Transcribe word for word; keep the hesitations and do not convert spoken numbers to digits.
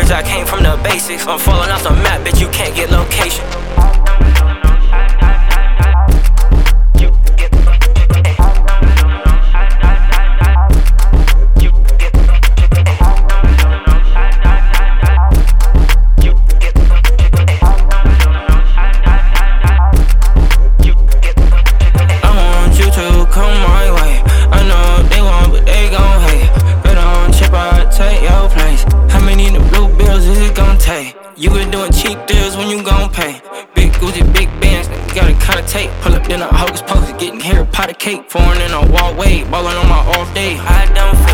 bitch, I came from the basics. I'm falling off the map, bitch, you can't get location. You been doing cheap deals when you gon' pay. Big Gucci, big bands, got a kinda tape. Pull up in a hocus pocus, getting Harry Potter cake. Foreign in a wall way, ballin' on my off day. I done